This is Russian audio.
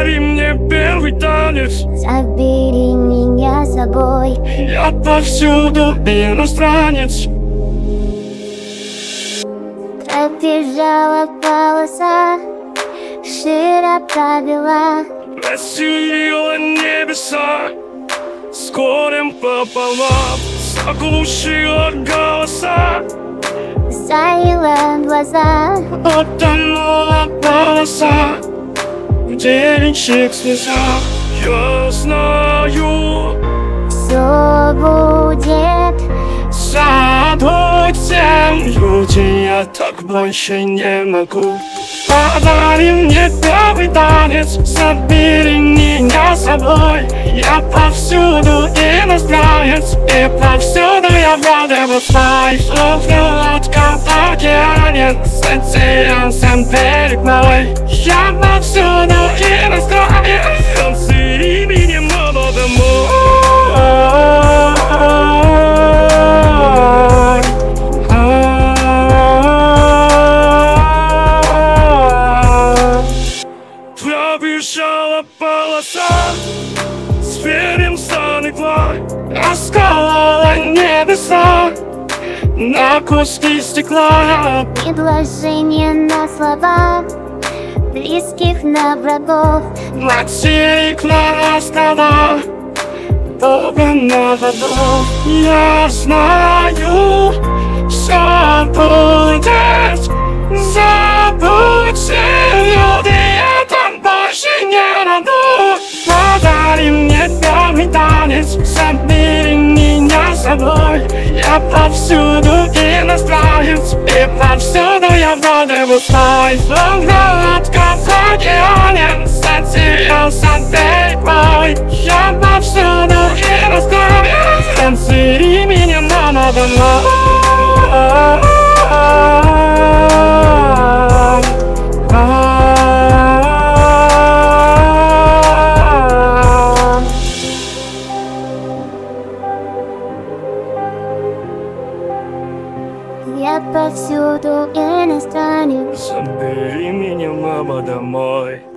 Подари мне первый танец, забери меня с собой. я повсюду иностранец. Пробежала полоса, широко пробила, Рассеяла небеса с горем пополам, заглушила голоса, заила глаза. утонула полоса в девичьих слезах. Я знаю, Все будет, забудь люди, я так больше не могу. Подари мне первый танец, забери меня с собой. Я повсюду иностранец, и повсюду я владею свой. Словно лодка в океане, затерялся берег мой. Я повсюду иностранец, танцы меня мама домой. Пробежала полоса, зверем станегла, расколола небеса на куски стекла. предложение на слова, близких на врагов. Материк на острова, добро на водов. Я знаю, все будет, забудьте люди, я там больше не раду. Подари мне первый танец, забери меня с собой. Я повсюду иностранец, и повсюду я владею свой. Словно лодка в океане, затерялся берег мой. Я повсюду иностранец, танцуй меня мама домой. Я повсюду иностранец. Забери меня, мама, домой.